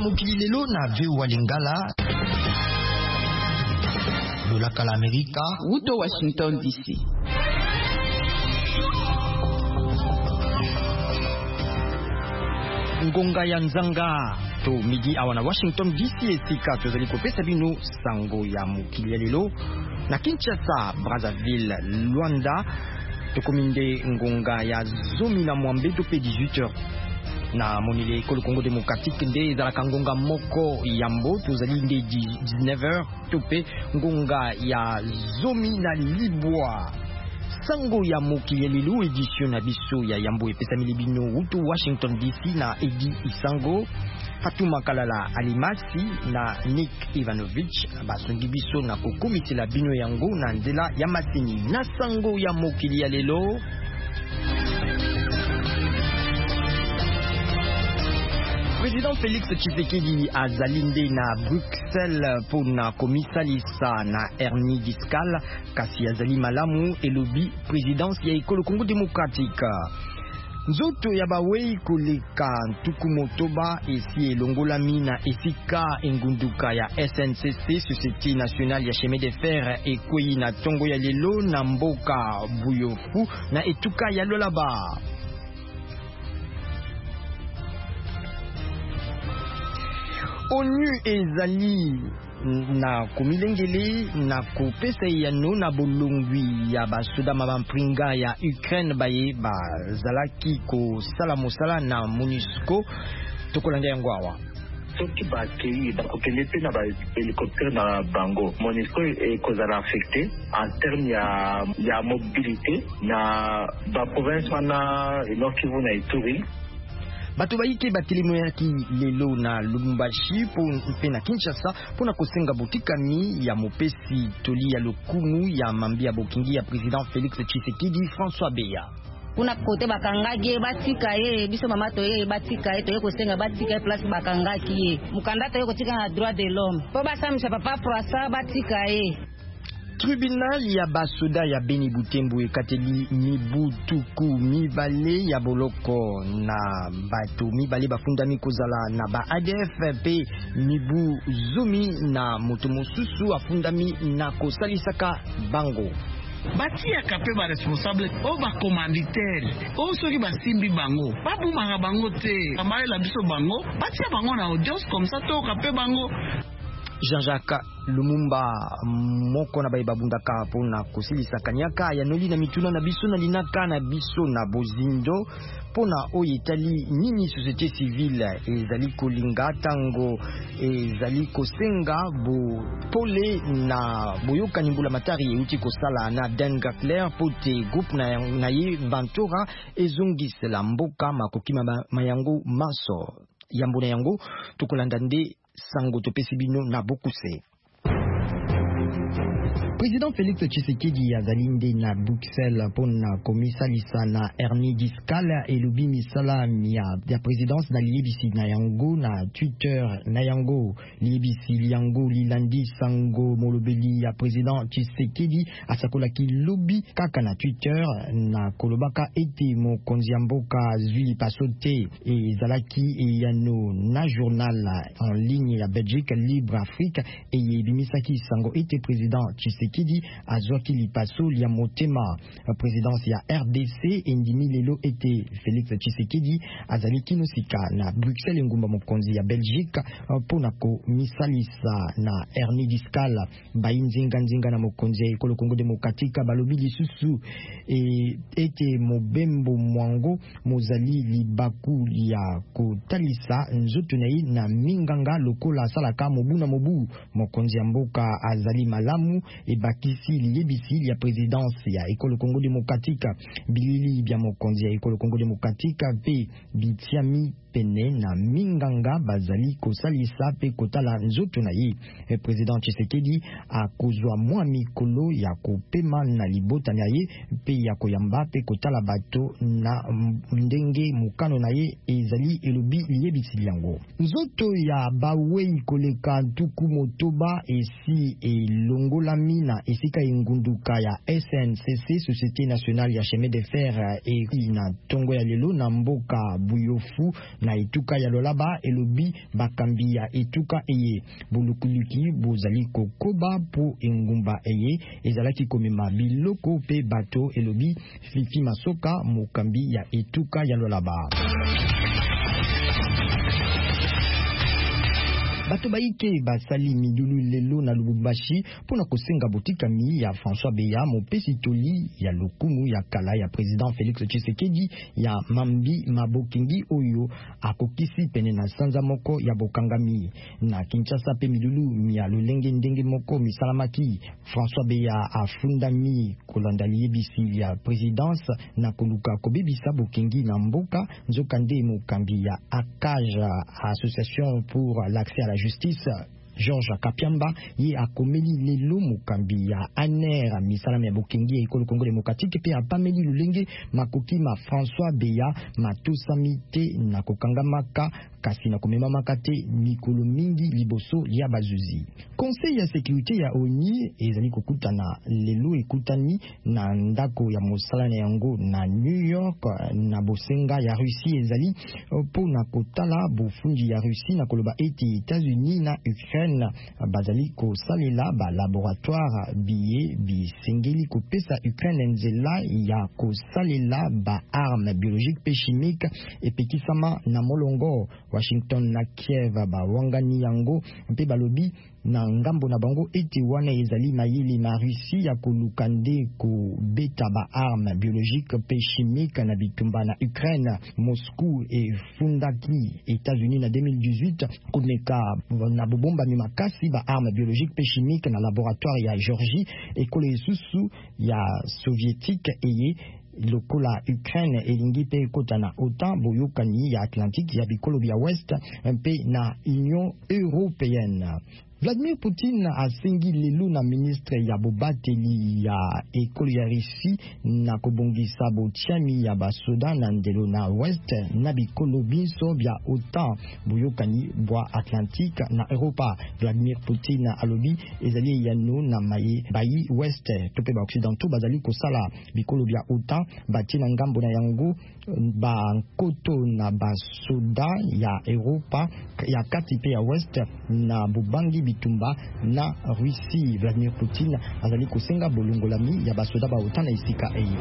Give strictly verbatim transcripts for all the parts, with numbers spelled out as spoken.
mokili lelo na V O A Lingala. Lolaka la Amerika. Wuto Washington D C. Ngonga ya nzanga to midi awana Washington D C esika tozali kopesa bino sango ya mokili ya lelo na Kinshasa, Brazzaville, Luanda. Tokominde ngonga ya zomi na mwambe to pe dix-huit heures na monile ekolo Congo démocratique nde ezalaka ngonga moko yambo tozali nde dix-neuf heures to pe ngonga ya zomi na libwa. Sango ya mokili lelo edition na biso ya yambo epesa milibino wuto Washington D C na Edi Isango, Fatuma Kalala Alimasi na Nick Ivanovich basongi biso na kokomitela bino yango na nzela ya matini na sango ya mokili ya lelo. Président Félix Tshisekedi azalinde na Bruxelles pour na komisalisa na hernie discale kasi azali malamu elobi présidence ya ekolo Congo démocratique. Nzoto ya bawei koleka ntuku motoba esi elongolami na esika engunduka ya S N C C, Société Nationale ya Chemin de Fer, ekwei na tongo ya lelo na mboka Buyofu na etuka ya Lolaba. ONU ezali na komilengele na kopesa yano na bolongwi ya basoda mabampringa ya Ukraine baye bazalaki kosala mosala na MONUSCO. Tokolanda yango awa soki bakei bakokende pe na bahélicoptère na bango. MONUSCO ekozala affecté en terme ya, ya mobilité na baprovince wana Nord Kivu na Ituri. Bato baike batelemo yaki lelo na Lubumbashi po mpe na Kinshasa pona kosenga botikami ya mopesi toli ya lokumu ya mambi ya bokingi ya président Félix Tshisekedi François Beya. Kuna kote bakangaki batika ye biso mama to ye batika ye to ye kosenga batika place bakangaki ye mukanda to ye kotika na droit de l'homme po basamisa papa François batika ye. Tribunal ya basoda ya Beni Butembo ekateli mibutuku mibale ya boloko na bato mibale bafundami kozala na ba A D F pe mibu zumi na moto mosusu afundami na kosalisaka bango. Batiaka pe ba responsable o ba commanditaire o soki basimbi bango babumaka bango te amaela biso bango batia bango na audience comme ça to ka pe bango. Jean-Jacques Lumumba moko na baye babundaka pona kosilisa kanyaka ya noli na mituna na biso na linaka na biso na bozindo pona oyetali nini société civile ezali kolinga tango ezali kosenga bo pole na boyoka nimbula matari euti kosala na Denga Claire pote groupe na, na ye Bantora ezongisela mboka makoki mayango maso yambo na yango tokolanda nde sango topesi bino na bokuse. Président Félix Tshisekedi azalinde na Bruxelles pona komisalisa na hernie discale elobi misala ya ya présidence na libisi na yango na Twitter na yango libisi yango lilandi sango molobeli ya président Tshisekedi asakolaki lobi kaka na Twitter na kolobaka ete mokonzi ya mboka zwi pasote ezalaki eyano na journal en ligne ya Belgique Libre Afrique eyebimisaki sango ete président Tshisekedi Kidi azwaki lipaso ya motema présidence ya R D C endimi lelo ete Félix Tshisekedi azali kino sika na Bruxelles ngumba mokonzi ya Belgique pona ko misalisa na hernie discale bayinzinga nzinga na mokonzi ya ekolo Congo démocratique balobi lisusu e, ete mobembo mwango mozali libaku ya kotalisa nzoto na na minganga lokola salaka mobu na mobu mokonzi ya mboka azali malamu e bakisi liyebisi ya présidence ya ekolo Congo démocratique bilili bya mokonzi ya ekolo Congo démocratique pe bitiami pene na minganga bazali kosalisa pe kotala nzoto na ye. E président Tshisekedi akozwa mwa mikolo ya kopema na libota na ye pe ya koyamba pe kotala bato na ndenge mukano na ye ezali elobi liyebisi yango. Nzoto ya bawei koleka ntuku motoba esi elongolami na esika ingunduka ya S N C C, Société Nationale ya Chemin de Fer, e na tongo ya lelo na mboka Buyofu na etuka ya Lolaba elobi bakambi ya etuka eye bulukuluki bozali kokoba po engumba eye ezalaki komema biloko pe bato elobi Fifi Masoka mokambi ya etuka ya Lolaba. Bato baike basali midulu lelo na Lubumbashi pona kosenga botika mi ya François Beya mopesi toli ya lokumu ya kala ya président Félix Tshisekedi ya Mambi Mabokengi oyo akokisi pene na sanza moko ya bokangami na Kinshasa pe midulu mi ya lolenge ndenge moko misalamaki. François Beya afunda mi kolanda liyebisi ya présidence na koluka kobebisa Bokengi na mboka nzokande mokambi ya Akaja, Association pour l'accès à la justice, Georges Kapiamba ye akomeli lelo mokambi ya Aner misalama ya Bokengi ya ekolo Congo démocratique pe apameli lulenge makoki ma François Beya matosamite na kokangamaka kasi na komema makate mikolo mingi liboso ya bazuzi. Conseil ya sécurité ya O N U ezali kokutana lelo ekutani na ndako ya mosala na yango na New York na bosenga ya Russie ezali po na kotala bofungi ya Russie na koloba eti États-Unis na Ukraine bazali kosalela ba laboratoire biye bisengeli kopesa Ukraine nzela ya kosalela ba arme biologique pe chimique epekisama na molongo. Washington na Kiev ba wangani yango mpe balobi na ngambo na bango eti wana ezali mayili ma Russie ya kolukande ko beta ba arme biologique pe chimique na bitumba na Ukraine. Moscou e fundaki États-Unis na deux mille dix-huit komeka na bobomba mi makasi ba arme biologique pe chimique na laboratoire ya Georgie ekolo esusu ya soviétique eye lokola Ukraine elingi pe kota na OTAN boyokani ya Atlantique ya bikolo bya West mpe na Union Européenne. Vladimir Poutine asengi lelo na ministre ya bobateli ya ekolo ya Russie na kobongisa botiami ya basoda na ndelo na West na bikolo biso bya OTAN boyokani bwa Atlantique na Europa. Vladimir Poutine alobi ezali yano na maye bayi West tope ba Occidentaux bazali kosala bikolo bya OTAN batina ngambo na yango ba koto na basoda ya Europa ya kati pe ya West na bubangi bitumba na Russie. Vladimir Poutine azali kosenga bolongolami ya basoda ba OTAN na isika eye.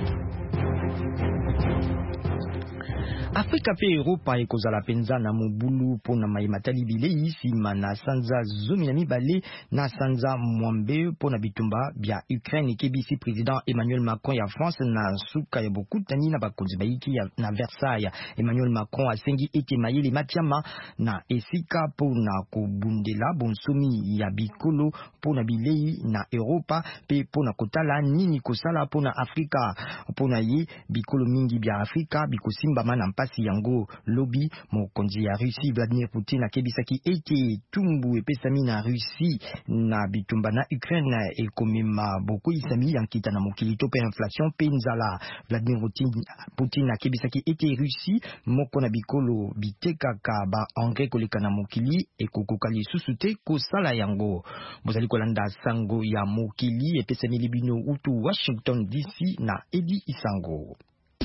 Afrika pe Europa ekozala penza na mobulu pona maimatali bilei sima na sanza zomi na mibale na sanza mwambe pona bitumba bya Ukraine kebisi président Emmanuel Macron ya France na suka ya bokutani na bakonzi baiki ya na Versailles. Emmanuel Macron asengi ete mayele matiama na esika pona kobundela bonsomi ya bikolo pona bilei na Europa pe pona kotala nini kosala pona Afrika pona ye bikolo mingi bya Afrika bikosimba mana pasi yango lobby mokonzi ya Russie Vladimir Poutine akebisaki ete tumbu epesami na Russie na bitumba na Ukraine ekomema boko isami yankita na mokili to pe inflation pe nzala. Vladimir Poutine, Poutine akebisaki ete Russie moko na bikolo bitekaka ba engrais koleka na mokili ekokoka lisusu te kosala yango. Bozali kolanda sango ya mokili epesami libino utu Washington D C na Edi Isango.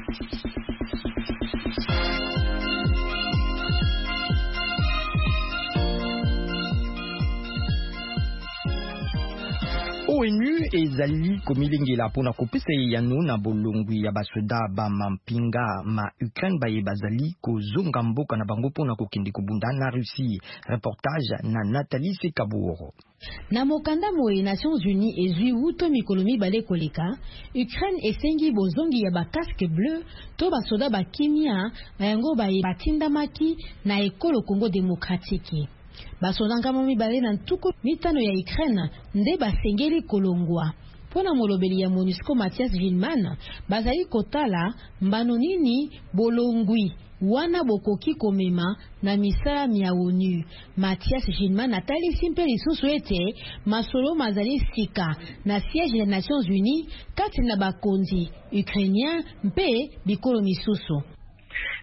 O N U ezali komilingela pona kopesa yano na bolongwi ya basoda ba mampinga ma Ukraine baye bazali kozonga mboka na bango pona kokende kobunda na Russie. Reportage na Nathalie Sekaburo. Na mokanda moye Nations Unies ezui uto mikolo mibale koleka, Ukraine esengi bozongi ya ba casque bleu to basoda ba kimia na yango baye batindamaki na ekolo Congo démocratique. Basodanga mibale na ntuku mitano ya Ukraine nde basengeli kolongwa. Pona molobeli ya MONUSCO Mathias Villeman bazali kotala mbano nini bolongwi wana bokoki komema na misala ya O N U. Mathias Villeman atali simple lisusu ete masolo mazali sika na siège ya Nations Unies kati na bakonzi ukrainien mpe bikolo misusu.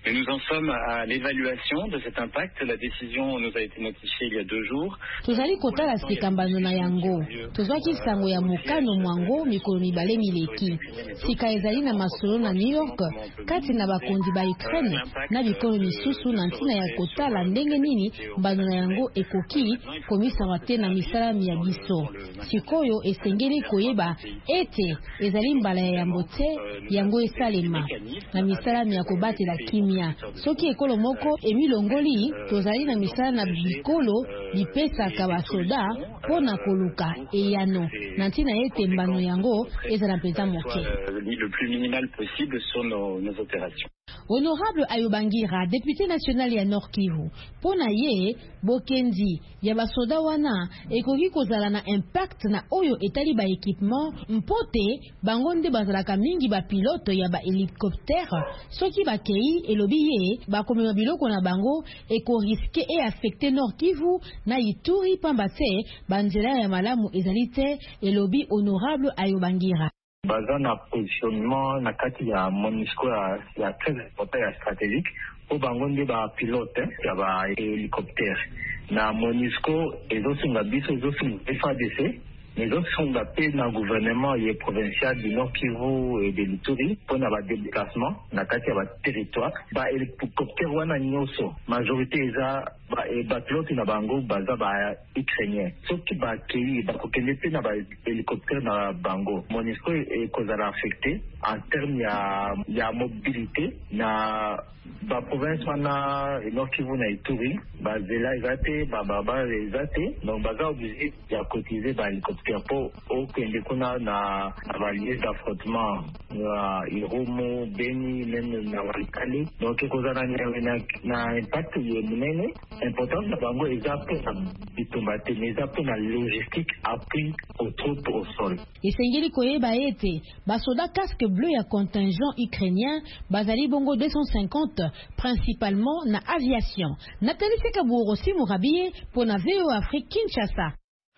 Mais nous en sommes à l'évaluation de cet impact. La décision nous a été notifiée il y a deux jours. Tozali kotala sika mbano na yango. Tozwaki sango ya mokano mwango mikolo mibale mileki. Sika ezali na masolo na New York kati na bakonzi ba Ukraine na bikolo misusu na ntina ya kotala ndenge nini mbano na yango ekoki komisa wate na misalami ya biso. Sikoyo esengeli koyeba ete ezali mbala ya yambo te yango esalema na misalami ya kobatela kimia. Soki ekolo moko emilongoli tozali na misala na bikolo bipesaka basoda pona koluka eyano na ntina ete mbano yango ezala mpenza moke. Le plus minimal possible sur nos, nos opérations. Honorable Ayobangira, député national ya Nord Kivu, pona ye bokendi ya basoda wana ekoki kozala na impact na oyo etali ba équipement mpote bangonde bazalaka mingi ba pilote ya ba hélicoptère soki bakei elobi ye bakomema biloko na bango eko risque et affecter Nord Kivu na Ituri pamba te banzela ya malamu ezali te elobi Honorable Ayobangira. Baza na positionnement na kati ya MONUSCO ya très important ya stratégique po bango nde ba pilote ya ba hélicoptère na MONUSCO ezosunga biso ezosunga F A D C ezosunga pe na gouvernement ye provincial du Nord Kivu et de l'Ituri po na ba déplacement na kati ya ba territoire ba hélicoptère wana nyoso majorité eza ba e ba pilote na bango baza ba ukrainien soki ba kei ba kokende pe na ba hélicoptère na bango MONUSCO ekozala affecté en termes ya ya mobilité na ba province wana Nord Kivu na Ituri ba zela ezate ba baba ezate donc baza obligé ya cotiser ba hélicoptère po okende kuna na ba lieu d'affrontement na Irumu Beni même na Walikale donc ekozala na na impact ye munene important na bango ezate na bitumba te ezate na logistique appui aux troupes au sol. Esengeli koyeba ete basoda casque bleu ya contingent ukrainien bazali bongo deux cent cinquante principalement na aviation. Nathalie Sekaburo Simurabie pour na V O Afrique Kinshasa.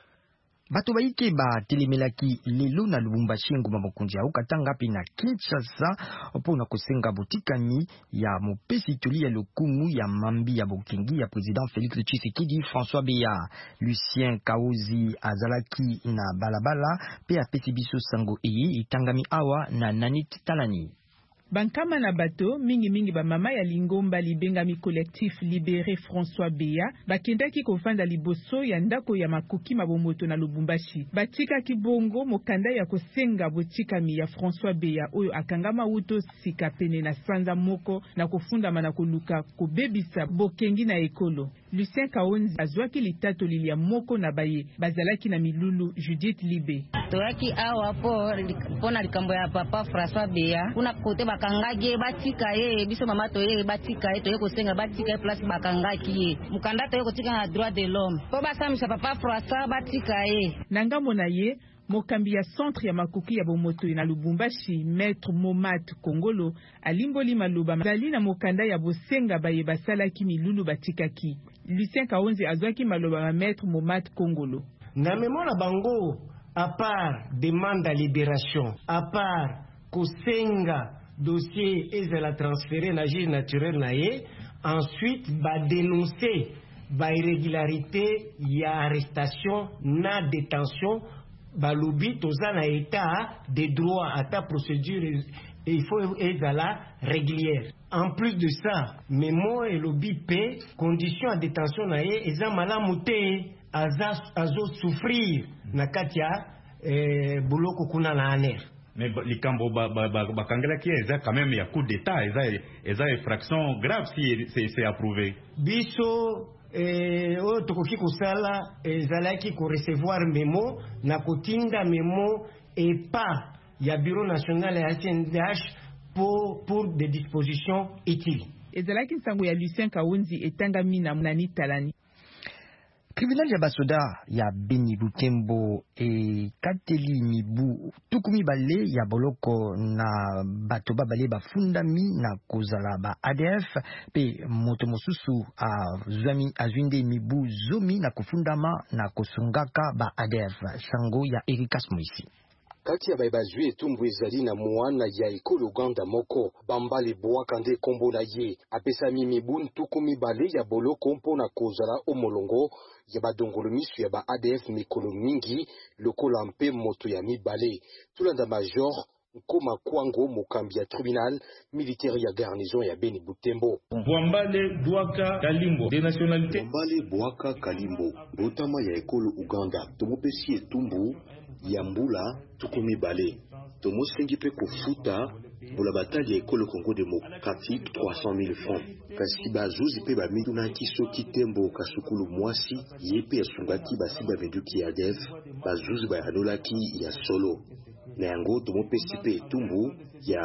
Bato baike ba telemelaki lelo na Lubumbashi nguma mokonzi au katanga pe na Kinshasa opona kosenga botikani ya mopesi toli ya lokumu ya mambi ya bokengi ya président Félix Tshisekedi François Beya Lucien Kaozi azalaki na balabala pe apesi biso sango eye itangami awa na Nanit Talani. Bankama na bato mingi mingi ba mama ya Lingomba libengami collectif libéré François Beya bakendaki kofanda liboso ya ndako ya makoki mabomoto na Lubumbashi batika kibongo mokanda ya kosenga botikami ya François Beya oyo akangama uto sika pene na sanza moko na kofunda mana koluka kobebisa bokengi na ekolo. Lucien Kaonzi azwaki litato lilia moko na baye bazalaki na milulu Judith Libe toyaki awa po pona likambo ya papa François Beya kuna kote bakangaki batika ye biso mama to ye batika ye to ye kosenga batika ye place bakangaki ye mukanda to ye kotika na droit de l'homme po basamisa papa François batika ye nangamo na ye mokambi ya centre ya makoki ya bomoto na Lubumbashi maître Momat Kongolo alimboli maloba zali na mokanda ya bosenga baye basalaki milulu batikaki. Lucien Kaonzi azwaki maloba ma maître Momat Kongolo na memona bango à part demande à libération à part kosenga dossier ezala transféré na juge naturel na ye ensuite ba dénoncer ba irrégularité ya arrestation na détention balobi toza na état de droit à ta procédure et il faut ezala régulière. En plus de ça, memo et lobby P condition à détention na ye eza malamu te aza azo souffrir na katia eh, buloko kuna na aner. Mais likambo bakangela qui est quand même il y a coup d'état et ça infraction grave si c'est approuvé. Biso eh o tokoki kusala ezalaki ko recevoir memo na kotinda memo et pas ya bureau national ya C N D H pour pour des dispositions utiles. Ezalaki nsango ya Lucien Kaonzi etangami na Nani Talani. Tribunal ya basoda ya Beni Butembo e kateli mibu tukumi bale ya boloko na bato babale bafundami na kozala ba A D F pe moto mosusu a zwami azwinde mibu zomi na kufundama na kosungaka ba A D F sango ya Erika Smoisi. kati ya baibazwi etumbu ezali na mwana ya ekolo Uganda moko Bambale Bwakande kombo na ye apesa mibu ntuku mibale ya boloko mpona kozala omolongo ya badongolo misu ya ba A D F mikolo mingi lokola mpe moto ya mibale. Tulanda Major Nkoma Kwango mokambi ya tribunal militaire ya garnison ya Beni Butembo. Bwambale Bwaka Kalimbo de nationalité Bwambale Bwaka Kalimbo botama ya ekolo Uganda tomopesi etumbu ya mbula tuku mibale tomosengi pe kofuta bula batali ya ekolo Congo démocratique trois cent mille francs kasi bazuzi pe bamidunaki soki tembo kasukulu mwasi ye pe asungaki basi bavenduki ya A D F bazuzi bayanolaki ya solo na yango tomopesi pe etumbu ya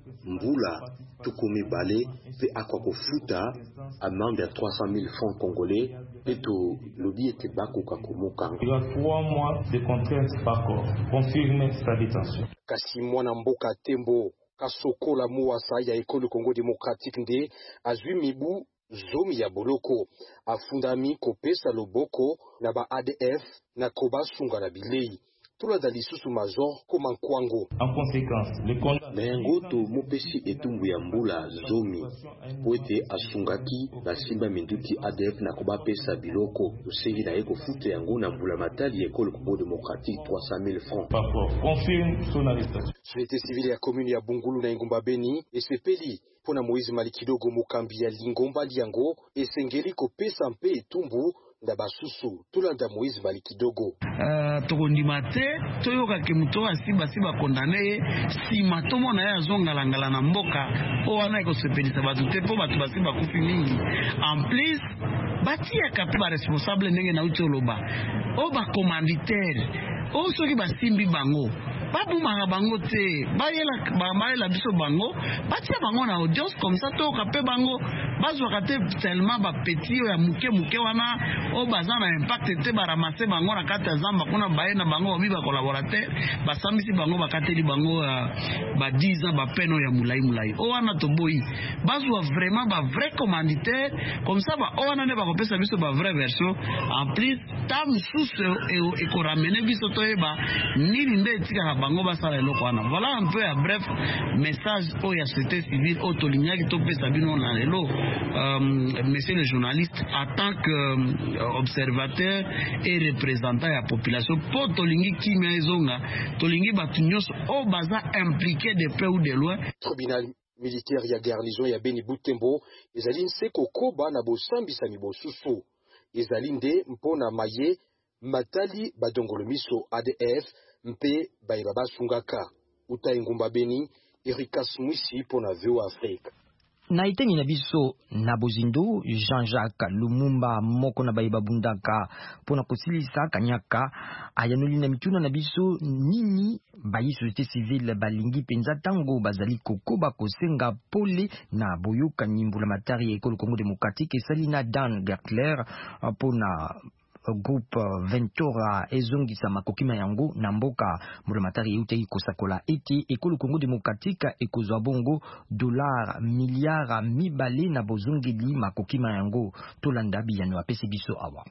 mbula tuku mibale pe akwa kofuta amende ya trois cent mille francs congolais pe to lobi ete bakoka komoka. Il y a trois mois de contraintes par corps. Confirme sa détention. Kasi mwana mboka tembo kasokola muwasa ya ekolo Congo démocratique nde azwi mibu zomi ya boloko afundami kopesa loboko na ba A D F na kobasunga na bilei. Tulanda lisusu Major Nkoma Kwango. En conséquence, le condamné na yango to mopesi etumbu ya mbula zomi poete asungaki na simba minduki A D F na kobapesa biloko tosengi na ye kofuta yango na mbula matali ya ekolo Congo démocratique trois cent mille francs. Confirme son arrestation. Société civile ya commune ya Bungulu na Ingumba Beni esepeli pona Moïse Malikidogo mokambi ya Lingomba liango esengeli kopesa mpe etumbu nda basusu. Tulanda Moïse Malikidogo. Uh, tokondima te toyoka ke muto asiba siba kondane sima tomona ya zongalangala na mboka o wana ekosepelisa bato te po bato basiba kufi mingi en plus batia kape ba responsable ndenge na uti oloba o ba commanditaire o soki basimbi bango babumaka bango te bayela bamayela biso bango batia bango na audience comme ça to kape bango bazwaka te tellement bapeti oyo ya muke muke wana o baza na impact te baramase bango na kati ya zamba kuna baye na bango babi bakolaborateur basambisi bango bakateli bango uh, ba dix ans bapeno ya mulai mulai o wana toboyi bazwa vraiment ba vrai commanditaire comme ça ba o wana ne bakopesa biso ba vraie version en plus ta mususu ekoramene biso toyeba nini nde etikaka bango basala eloko wana. Voilà un peu à bref message au ya société civile au tolignaki topesa bino na lelo euh, monsieur le journaliste en tant que euh, observateur et représentant ya population po tolingi kimia ezonga tolingi batu nyonso o baza impliqué de près ou de loin. Tribunal militaire ya garnison ya Beni Butembo ezali nseko koba na bosambisa mibosusu ezali nde mpona maye matali badongolo miso A D F mpe bayeba basungaka. Uta Ingumba Beni, Erika Smwisi pona V O Afrique. Na iteni na biso na bozindo Jean-Jacques Lumumba moko na bayeba bundaka pona kosilisa kanyaka ayanoli na mituna na biso nini bayi société civile balingi penza tango bazali kokoba kosenga pole na boyoka nyimbula matari ya ekolo Congo démocratique esalina Dan Gertler pona groupe Ventura ezongisa makokima yango na mboka mulamatari eutei kosakola eti ekolo Congo démocratique ekozwa bongo dollar milliard mibale na bozongeli makokima yango tolanda biyano apesi biso awa.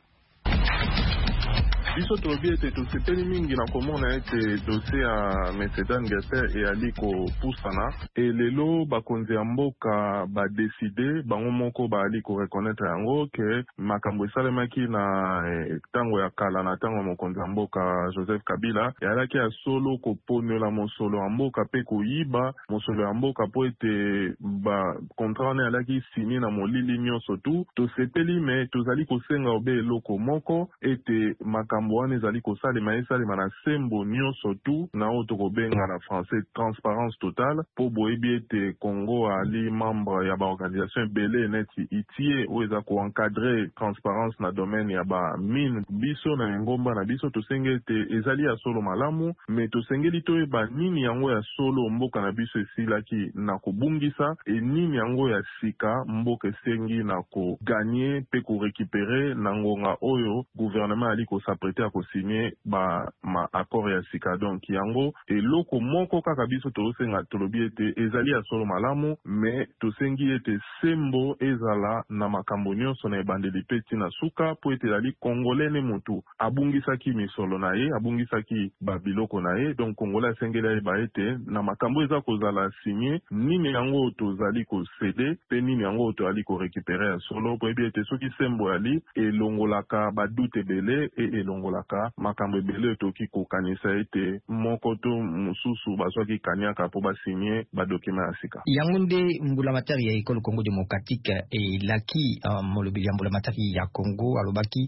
biso tobi ete tosepeli mingi na komona ete dossier ya Mercedes Gertler eyali kopusana e lelo bakonzi ya mboka badeside bango moko baali korekonetre yango ke makambo esalemaki na ntango ya kala na ntango ya mokonzi ya mboka Joseph Kabila eyalaki ya solo koponiola mosolo ya mboka mpe koyiba mosolo ya mboka po ete bakontrat wana eyalaki sini na molili nyonso tu tosepeli me tozali kosenga obe eloko moko ete makambo wana ezali kosalema esalema na sembo nyonso tu na oyo tokobenga na français transparence totale po boyebi ete Congo ali membre ya baorganisation ebele neti itie oyo eza koencadre transparence na domaine ya bamine biso na engomba na biso tosengi ete ezali ya solo malamu me tosengeli toyeba nini yango ya solo mboka na biso esilaki na kobungisa e nini yango ya sika mboka esengi na koganye mpe korekipere na ngonga oyo gouvernement ali kosapre priorité à co-signer ba ma accord ya sika. Donc yango eloko moko kaka biso tosenga tolobi ete ezali ya solo malamu, mais tosengi ete sembo ezala na makambo nyonso na ebandeli pe tina suka po ete ezali congolais ne mutu abungisaki misolo na ye, abungisaki babiloko na ye. Donc congolais asengeli ayeba ete na makambo eza kozala signé nini yango tozali kosede pe nini yango tozali korécupérer ya solo po ebi ete soki sembo yali elongolaka badute ebele e elongolaka makambo ebele toki kokanisa ete moko to mosusu bazwaki kaniaka po basigné badokima ya sika. Yango nde mbulamatari ya ekolo Congo démocratique elaki uh, molobeli ya mbulamatari ya Congo alobaki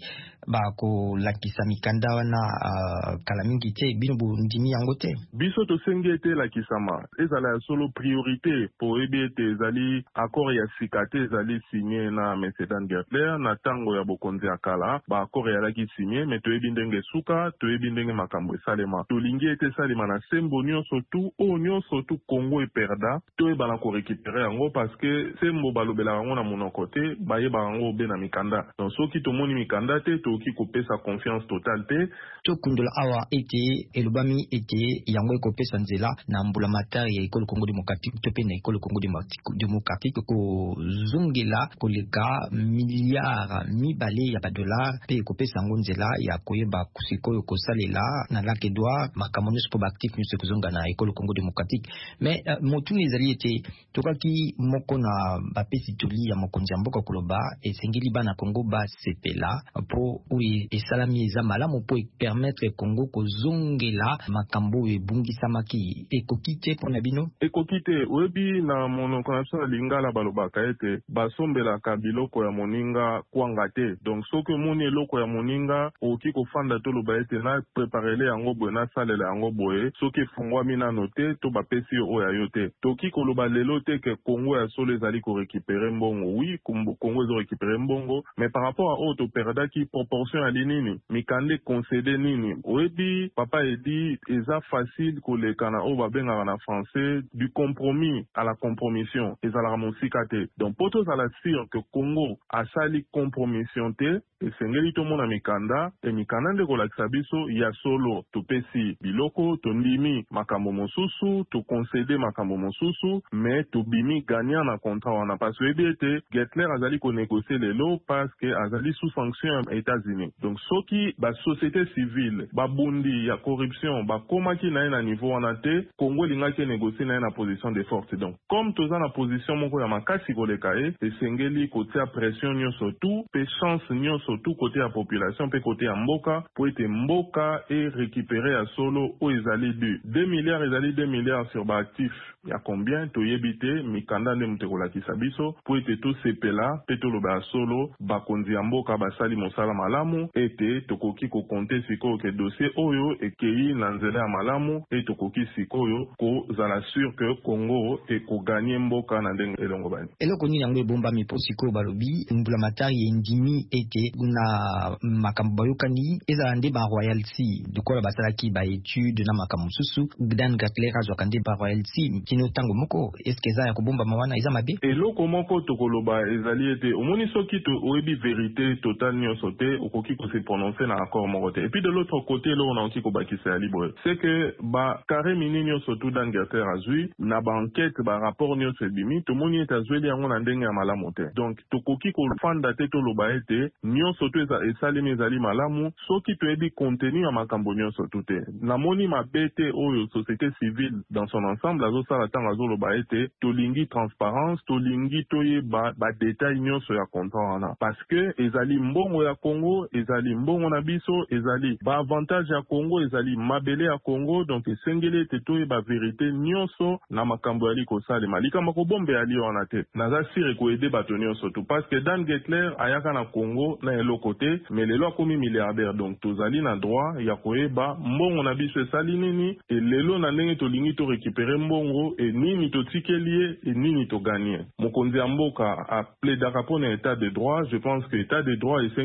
bakolakisa mikanda wana uh, kala mingi te bino bondimi yango te. Biso tosengi ete elakisama ezala ya solo priorité po ebi ete ezali accord ya sika te ezali signé na M. Dan Gertler na tango ya bokonzi ya kala ba accord yalaki signé, mais toyebi ndenge suka toyebi ndenge makambo esalema. Tolingi ete esalema na sembo nyonso tu o nyonso tu Congo eperda toyeba na korécupérer yango parce que sembo balobela yango na monoko te bayeba yango be na mikanda. Donc soki tomoni mikanda te toki kopesa confiance totale te. Tokundola awa ete elobami ete yango ekopesa nzela na mbulamatari ya ekolo Congo démocratique to pe na ekolo Congo démocratique ko zongela koleka milliard mibale ya badolar pe ekopesa yango nzela ya koyeba kusikoyo kosalela na lake doa makambo nyonso po baactif nyonso ekozonga na ekolo Congo démocratique. Mais uh, motuni ezali ete tokaki moko na bapesi toli ya mokonzi ya mboka koloba esengeli bana Congo basepela po oyo esalami eza malamu po permettre Congo kozongela makambo ebungisamaki. Ekoki te mpona bino? Ekoki te. Oyebi na monoko na biso ya lingala balobaka ete basombelaka biloko ya moninga kwanga te. Donc soki omoni eloko ya moninga okoki kofanda toloba ete na preparele yango boye na salela yango boye soki efungwami nano te to bapesi yo oyo yo te. Toki koloba lelo te ke Congo ya solo ezali korécupérer mbongo. Oui, Congo ezo récupérer mbongo, mais par rapport à auto perdaki proportion ya nini mikande concédé nini. Oyebi papa edi eza facile koleka na oyo babengaka na français du compromis à la compromission ezalaka mosika te. Donc po tozala sûr que Congo asali compromission te esengeli tomona mikanda e mikanda nde kolakisa biso ya solo topesi biloko tondimi makambo mosusu toconcédé makambo mosusu mais tobimi gagnant na contrat wana parce que ebi ete Gertler azali konégocier lelo parce que azali sous sanction ya États-Unis. Donc soki ba société civile babundi ya corruption bakomaki na ye na niveau wana te Congo elingaki négocier na ye na position de force. Donc comme toza na position moko ya makasi koleka ye esengeli kotia pression nyonso tu pe chance nyonso tu côté ya population pe côté ya mboka po ete mboka e récupérer ya solo o ezali du deux milliards ezali deux milliards sur ba actif ya combien toyebi te mikanda nde moto ekolakisa biso po ete tosepela pe toloba ya solo bakonzi ya mboka basali mosala malamu ete tokoki kokonte sikoyo ke dossier oyo ekei na nzela ya malamu e tokoki sikoyo kozala sûr que Congo ekoganye mboka na ndenge elongo bani. Eloko nini yango ebombami po sikoyo balobi mbulamatari endimi ete na makambo bayokani ezala nde ba royalty dukola basalaki ba étude na makambo mosusu Dan Gertler azwaka nde ba royalty kino tango moko eske eza ya kobomba mawana eza mabe? Eloko moko tokoloba ezali ete omoni soki to oyebi vérité totale nyonso te okoki ko se prononcer na accord moko te. Et puis de l'autre côté là on a aussi kobakisa ya libre c'est que ba carré mini nyonso tout Dan Gertler azui na ba enquête ba rapport nyonso ebimi tomoni ete azweli yango na ndenge ya malamu te. Donc tokoki kofanda te toloba ete nyonso to eza esalemi ezali malamu soki toyebi contenu ya makambo nyonso tout te. Namoni mabete oyo société civile dans son ensemble azosala ntango azoloba ete tolingi transparence tolingi toyeba ba détail nyonso ya contrat wana parce que ezali mbongo ya Congo ezali mbongo na biso ezali ba avantage ya Congo ezali mabele ya Congo. Donc esengeli ete toyeba vérité nyonso na makambo yali kosalema likambo kobombe yali wana te naza sire koyede bato nyonso tout parce que Dan Gertler ayaka na Congo na eloko te mais lelo akomi milliardaire. Donc tozali na droit ya koyeba mbongo na biso esali nini e lelo na ndenge tolingi to récupérer mbongo e nini totikeli ye e nini to gagner. Mokonzi ya mboka a plaidaka po na état de droit. Je pense que état de droit esengi transparence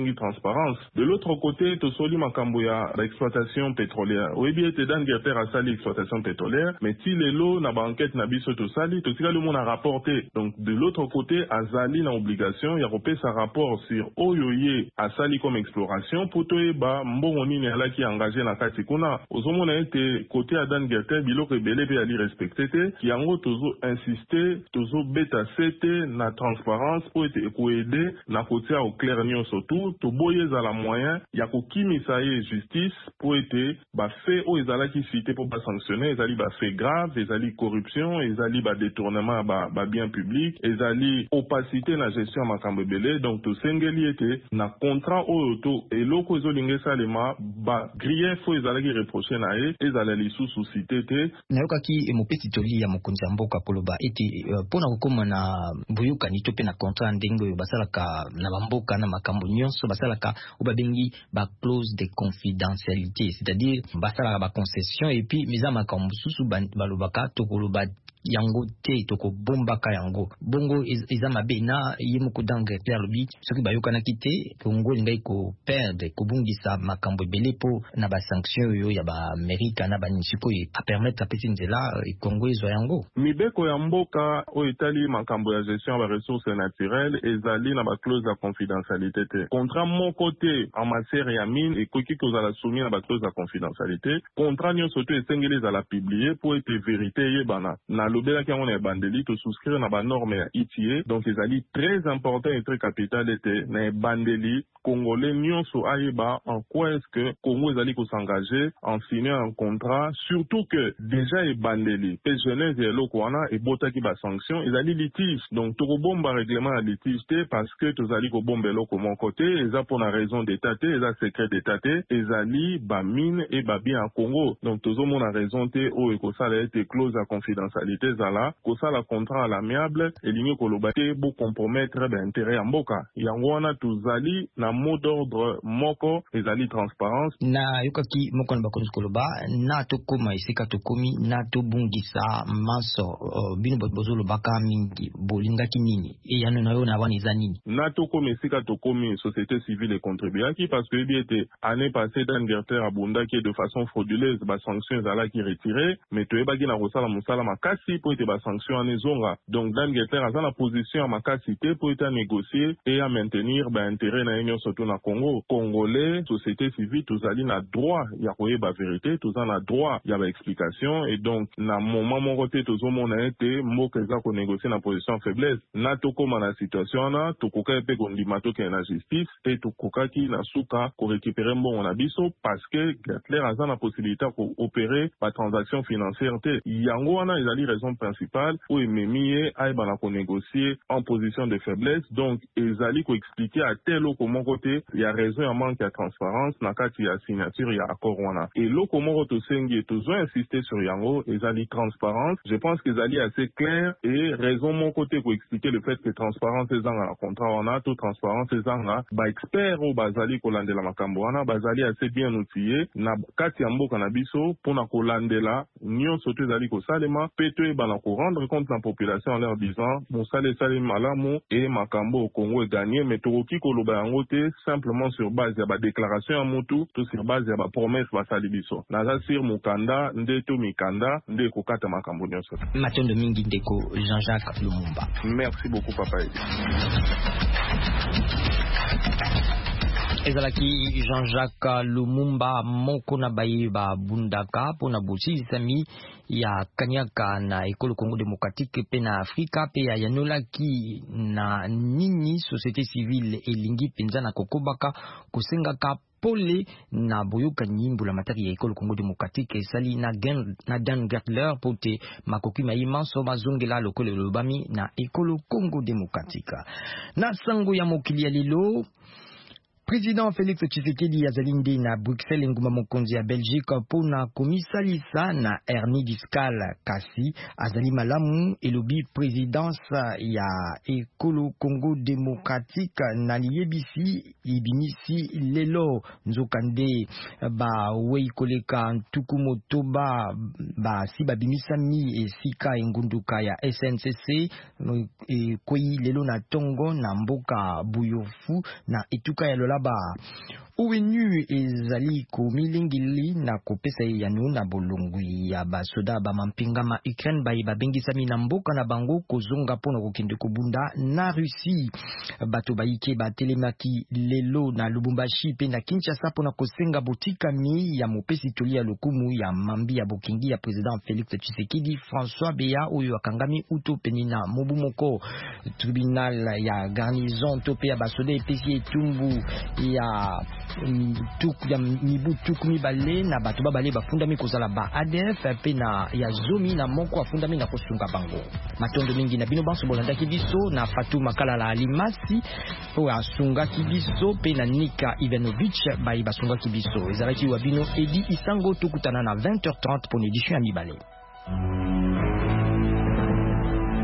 transparence. De l'autre côté, tosoli makambo ya l'exploitation pétrolière. Oyebi ete Dan Gerter asali exploitation pétrolière, mais ti lelo na ba enquête na biso tosali, tosika le monde a rapporté. Donc de l'autre côté, azali na obligation ya kopesa rapport sur oyoye asali comme exploration pour toyeba mbongo nini alaki engagé na kati kuna. Ozomona ete côté ya Dan Gerter biloko ebele pe ali respecté te, yango tozo insister, tozo beta sete na transparence pour ete ekoede na côté au clair nyonso tout, to boye za la moyen ya kokimisa ye justice pour ete ba fait o ezalaki cité pour ba sanctionner, ezali ba fait grave, ezali corruption, ezali ba détournement ba, ba bien public, ezali opacité na gestion makambo ebele. Donc to sengeli ete na contrat oyo to eloko ezolinga salema ba grief fo ezalaki reproché na ye ezala lisusu cité te. Nayokaki mopeti toli ya mokonzi ya mboka koloba ete uh, pona kokoma na buyukani to pe na contrat ndenge basalaka na bamboka na makambo nyonso basalaka obabengi ba clause de confidentialité, c'est-à-dire basalaka ba concession et puis miza makambo susu balobaka to koloba yango te toko bombaka yango bongo eza mabe na ye moko d'Angleterre lobi soki bayokana kite Congo lingai ko perdre ko bungisa makambo ebele po na ba sanction yo ya ba Amerika na ba nisiko e a permettre apesi nzela e Congo ezo yango mibeko ya mboka o itali makambo ya gestion ba ressources naturelles ezali na ba clause de confidentialité te contrat mon côté en matière ya mine et koki kozala soumis na ba clause de confidentialité contrat nyonso to esengeli za la publier pour être vérité ye bana na lobela ki on est bandeli to souscrire na ba norme ya I T A donc ezali très important et très capital ete na bandeli congolais nyonso ayeba en quoi est-ce que Congo ezali ko s'engager en signer un contrat surtout que déjà e bandeli pe jeunesse et loko wana e botaki ba sanction ezali litige donc to ko bomba règlement ya litige te parce que tozali ko bomba loko mon côté eza pour la raison d'état te eza secret d'état te ezali ba mine et ba bien à Congo donc tozo mona raison te o e ko sala ete clause à confidentialité zala ko sala contrat à l'amiable et linyo ko lobate bo compromettre ba intérêt ya mboka yango wana tozali na mot d'ordre moko ezali transparence na yokaki moko na bakonzi koloba na to koma isika to komi na to bungisa maso uh, bino bozolo baka mingi bolingaki nini e yano na yo na wana eza nini na to koma isika to komi société civile et contribuaki parce que bien été année passée Dan Gerter abundaki de façon frauduleuse ba sanctions zala qui retiré mais to ebaki na kosala musala makasi po ete ba sanctions en ezonga donc Dan Gerter a la position à makasi te po ete négocier et à maintenir ba intérêt na union surtout na Congo congolais société civile tozali na droit ya koyeba vérité tozali na droit ya ba explication et donc na moment moko te tozomona ete mboka eza ko négocier na position faiblesse na tokoma na situation na tokoka pe kondima toke na justice et tokokaki na suka ko récupérer mbongo na biso parce que Gertler aza na possibilité ko opérer ba transaction financière te yango wana ezali raison principale ou ememi ye ayeba na ko négocier en position de faiblesse donc ezali ko expliquer à tel au comment côté il y a raison ya manque ya transparence na kati ya signature ya accord wana et loko moko to sengi tozo insister sur yango ezali transparence je pense que ezali assez clair et raison mon côté ko expliquer le fait que transparence ezanga na contrat wana to transparence ezanga ba expert o bazali ko landela makambo wana bazali assez bien outillé na kati ya mboka na biso pona ko landela nyonso to ezali ko salema pe to eba na ko rendre compte na population en leur disant mon sale sale malamu et makambo au Congo est gagné mais to ki ko loba yango te simplement sur base ya ba déclaration ya mutu to sur base ya ba promesse basali biso naza sur mukanda nde to mikanda nde ko kata makambo nyonso Matondo mingi ndeko Jean-Jacques Lumumba. Merci beaucoup papa Edi. ezalaki Jean-Jacques Lumumba moko na bayeba bundaka pona bosisami ya kanyaka na ekolo Congo démocratique pe na Afrika pe ya yanolaki na nini société civile elingi penza na kokobaka kusengaka pole na boyoka nyimbula matari ya ekolo Congo démocratique esali na gen na Dan Gertler pote makoki mayimanso mazongela lokole lobami na ekolo Congo démocratique na sango ya mokili ya lilo. Président Félix Tshisekedi azalinde na Bruxelles nguma mokonzi ya Belgique pona komisalisa na hernie discale kasi azali malamu elobi présidence ya ekolo Congo démocratique na liebisi ibimisi lelo nzokande ba wei koleka ntuku motoba ba si babimisa mi esika engunduka ya S N C C e koi lelo na tongo na mboka buyofu na etuka ya lolaba O N U ezali komilingili na kopesa yanu na bolongwi ya basoda ba mampingama Ukraine ba ibabengisa mina mboka na bango kozonga pona kokende kobunda na Russie bato baike ba telemaki lelo na Lubumbashi pe na Kinshasa pona kosenga botika mi ya mopesi toli ya lokumu ya mambi ya bokingi ya president Félix Tshisekedi François Beya oyo akangami uto penina mobumoko tribunal ya garnison tope ya basoda epesi etumbu ya tuk ya mibu tuk mibale na bato babale bafundami kozala ba A D F pe na ya zomi na moko afundami na kosunga bango matondo mingi na bino banso bolanda kibiso na Fatou Makala la Alimasi o asunga kibiso pe na Nika Ivanovic ba basunga kibiso ezalaki wa bino Edi Isango tukutana na vingt heures trente pour l'édition ya mibale.